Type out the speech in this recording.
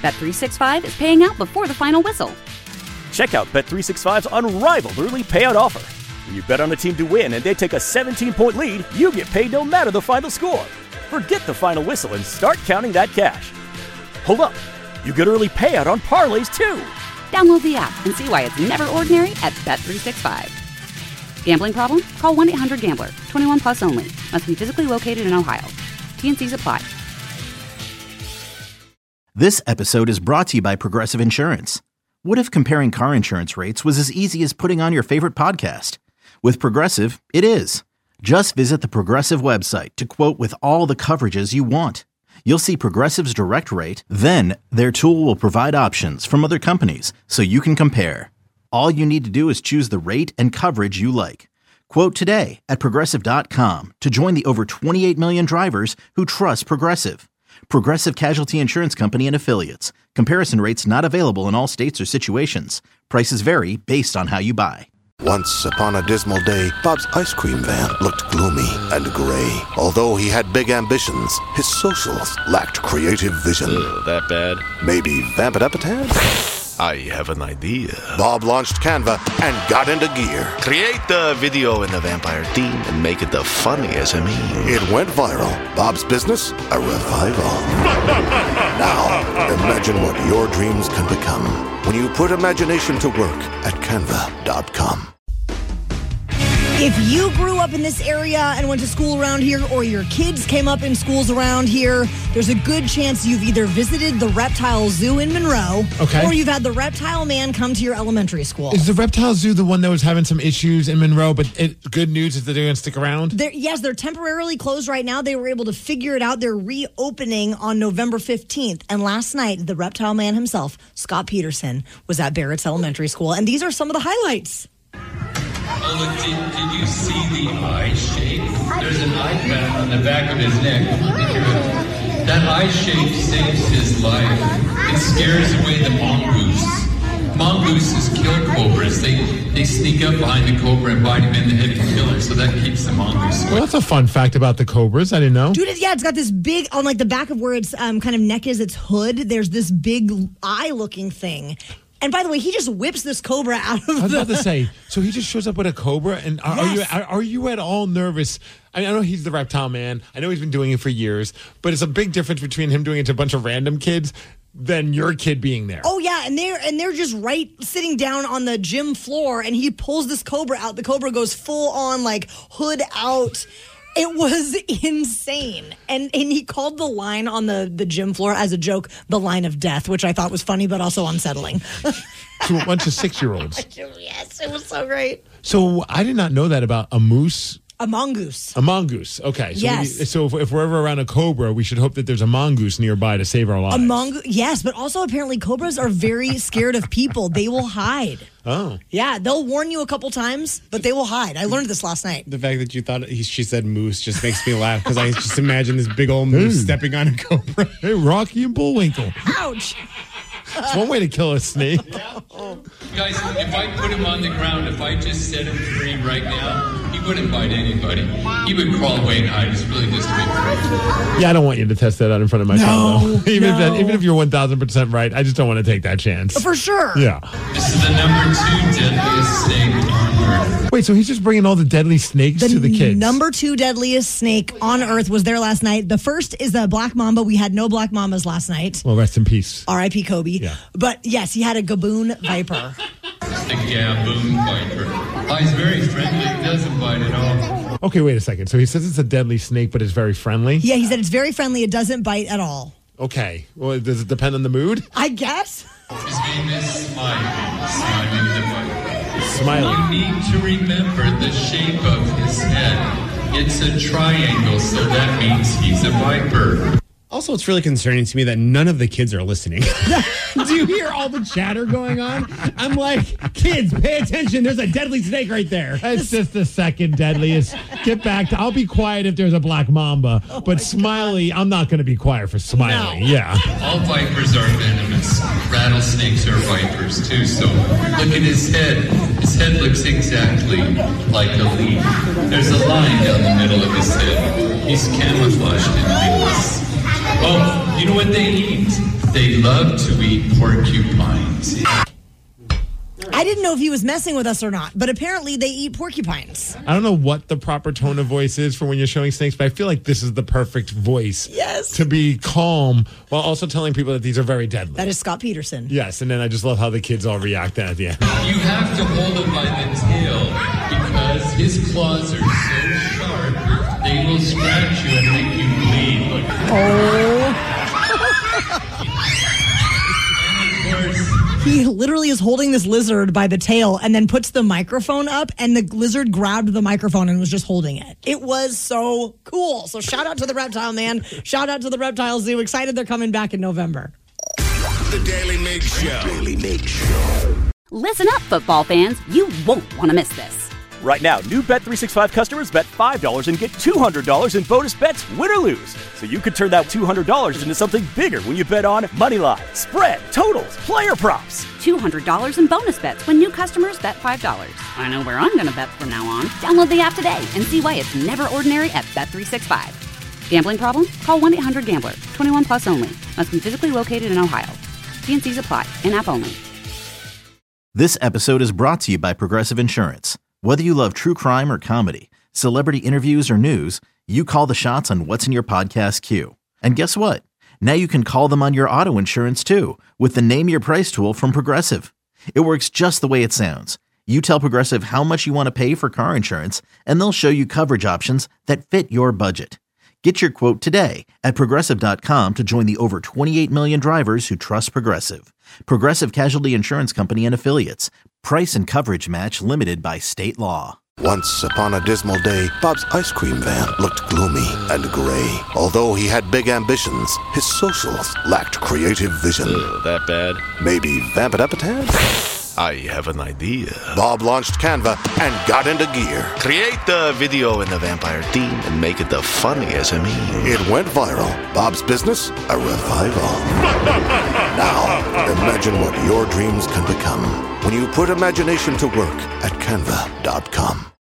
Bet365 is paying out before the final whistle. Check out Bet365's unrivaled early payout offer. When you bet on a team to win and they take a 17-point lead, you get paid no matter the final score. Forget the final whistle and start counting that cash. Hold up. You get early payout on parlays, too. Download the app and see why it's never ordinary at Bet365. Gambling problem? Call 1-800-GAMBLER. 21 plus only. Must be physically located in Ohio. T&Cs apply. This episode is brought to you by Progressive Insurance. What if comparing car insurance rates was as easy as putting on your favorite podcast? With Progressive, it is. Just visit the Progressive website to quote with all the coverages you want. You'll see Progressive's direct rate, then their tool will provide options from other companies so you can compare. All you need to do is choose the rate and coverage you like. Quote today at Progressive.com to join the over 28 million drivers who trust Progressive. Progressive Casualty Insurance Company and Affiliates. Comparison rates not available in all states or situations. Prices vary based on how you buy. Once upon a dismal day, Bob's ice cream van looked gloomy and gray. Although he had big ambitions, his socials lacked creative vision. That bad? Maybe vamp it up a tad? I have an idea. Bob launched Canva and got into gear. Create the video in the vampire theme and make it the funniest of me. It went viral. Bob's business, a revival. Now, imagine what your dreams can become when you put imagination to work at Canva.com. If you grew up in this area and went to school around here, or your kids came up in schools around here, there's a good chance you've either visited the Reptile Zoo in Monroe, or you've had the Reptile Man come to your elementary school. Is the Reptile Zoo the one that was having some issues in Monroe, but good news is that they're going to stick around? Yes, they're temporarily closed right now. They were able to figure it out. They're reopening on November 15th. And last night, the Reptile Man himself, Scott Peterson, was at Barrett's Elementary School. And these are some of the highlights. Oh, look, did you see the eye shape? There's an eye pattern on the back of his neck. That eye shape saves his life. It scares away the mongoose. Mongooses kill cobras. They sneak up behind the cobra and bite him in the head and kill him, so that keeps the mongoose away. Well, that's a fun fact about the cobras. I didn't know. Dude, it's got this big, on like the back of where its kind of neck is, its hood, there's this big eye-looking thing. And by the way, he just whips this cobra out of I was about to say, so he just shows up with a cobra, and are you at all nervous? I know he's the Reptile Man. I know he's been doing it for years, but it's a big difference between him doing it to a bunch of random kids than your kid being there. Oh yeah, and they're just sitting down on the gym floor, and he pulls this cobra out. The cobra goes full on, like, hood out. It was insane. And he called the line on the gym floor as a joke, the line of death, which I thought was funny but also unsettling. To a bunch of 6-year-olds. Yes, it was so great. So I did not know that about a moose. A mongoose. A mongoose. Okay. So yes. So if we're ever around a cobra, we should hope that there's a mongoose nearby to save our lives. Yes, but also apparently cobras are very scared of people. They will hide. Oh. Yeah, they'll warn you a couple times, but they will hide. I learned this last night. The fact that you thought she said moose just makes me laugh because I just imagine this big old moose stepping on a cobra. Hey, Rocky and Bullwinkle. Ouch. It's one way to kill a snake. Guys, if I put him on the ground, if I just set him free right now, he wouldn't bite anybody. He would crawl away and hide. It's really just a big freak. Yeah, I don't want you to test that out in front of my child, though. Even if you're 1,000% right, I just don't want to take that chance. For sure. Yeah. This is the number 2 deadliest snake on Earth. Wait, so he's just bringing all the deadly snakes to the kids? Number 2 deadliest snake on Earth was there last night. The first is the black mamba. We had no black mambas last night. Well, rest in peace. R.I.P. Kobe. Yeah. But yes, he had a gaboon viper. The gaboon viper. Oh, he's very friendly. He doesn't bite at all. Okay, wait a second. So he says it's a deadly snake, but it's very friendly? Yeah, he said it's very friendly. It doesn't bite at all. Okay. Well, does it depend on the mood? I guess. His name is Smiley. Smiley the viper. Smiley. You need to remember the shape of his head. It's a triangle, so that means he's a viper. Also, it's really concerning to me that none of the kids are listening. Do you hear all the chatter going on? I'm like, kids, pay attention. There's a deadly snake right there. It's just the second deadliest. Get back to, I'll be quiet if there's a black mamba, but Smiley, I'm not going to be quiet for Smiley. No. Yeah. All vipers are venomous. Rattlesnakes are vipers too, so look at his head. His head looks exactly like a leaf. There's a line down the middle of his head. He's camouflaged in leaves. Oh, you know what they eat? They love to eat porcupines. I didn't know if he was messing with us or not, but apparently they eat porcupines. I don't know what the proper tone of voice is for when you're showing snakes, but I feel like this is the perfect voice. Yes. To be calm while also telling people that these are very deadly. That is Scott Peterson. Yes, and then I just love how the kids all react at the end. You have to hold him by the tail because his claws are so sharp, they will scratch you and make you bleed. Look. Oh. He literally is holding this lizard by the tail and then puts the microphone up, and the lizard grabbed the microphone and was just holding it. It was so cool. So shout out to the Reptile Man. Shout out to the Reptile Zoo. Excited they're coming back in November. The Daily Mig Show. Daily Mig Show. Listen up, football fans. You won't want to miss this. Right now, new Bet365 customers bet $5 and get $200 in bonus bets, win or lose. So you could turn that $200 into something bigger when you bet on moneyline, spread, totals, player props. $200 in bonus bets when new customers bet $5. I know where I'm going to bet from now on. Download the app today and see why it's never ordinary at Bet365. Gambling problem? Call 1-800-GAMBLER. 21 plus only. Must be physically located in Ohio. T&Cs apply. In-app only. This episode is brought to you by Progressive Insurance. Whether you love true crime or comedy, celebrity interviews or news, you call the shots on what's in your podcast queue. And guess what? Now you can call them on your auto insurance too with the Name Your Price tool from Progressive. It works just the way it sounds. You tell Progressive how much you want to pay for car insurance, and they'll show you coverage options that fit your budget. Get your quote today at Progressive.com to join the over 28 million drivers who trust Progressive. Progressive Casualty Insurance Company and Affiliates. Price and coverage match limited by state law. Once upon a dismal day, Bob's ice cream van looked gloomy and gray. Although he had big ambitions, his socials lacked creative vision. That bad? Maybe vamp it up a tad? I have an idea. Bob launched Canva and got into gear. Create the video in the vampire theme and make it the funniest of me. It went viral. Bob's business, a revival. Now, imagine what your dreams can become when you put imagination to work at Canva.com.